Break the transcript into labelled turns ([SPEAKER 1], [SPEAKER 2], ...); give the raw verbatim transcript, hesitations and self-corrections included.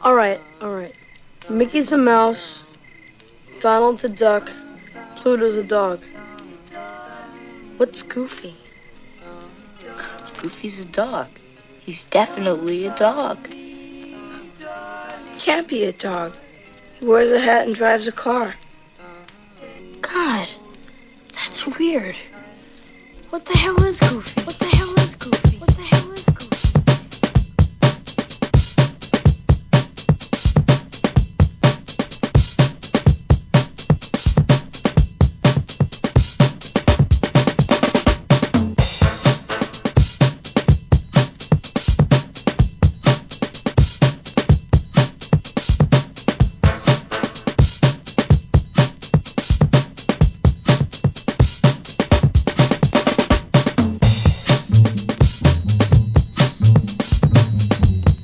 [SPEAKER 1] Alright, alright. Mickey's a mouse, Donald's a duck, Pluto's a dog. What's Goofy?
[SPEAKER 2] Goofy's a dog. He's definitely a dog.
[SPEAKER 1] He can't be a dog. He wears a hat and drives a car.
[SPEAKER 2] God, that's weird. What the hell is Goofy? What the hell?